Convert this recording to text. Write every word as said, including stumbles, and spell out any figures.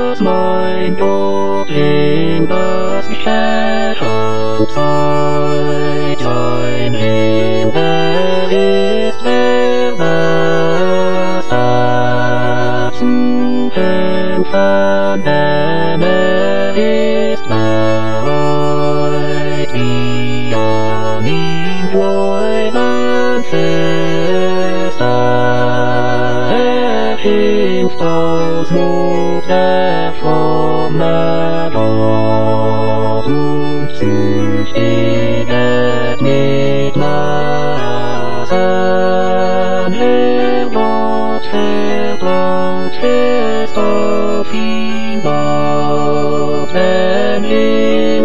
dass mein Gott in das Geschehen Zeit ein Himmel ist, wer das Herzen kämpfen, denn er ist bereit, wie an ihm Gläubigen fest. Er hilft aus Not, der fromme Gott und züchtiget mit Maßen. Herr Gott vertraut fest auf ihn, Gott, wenn er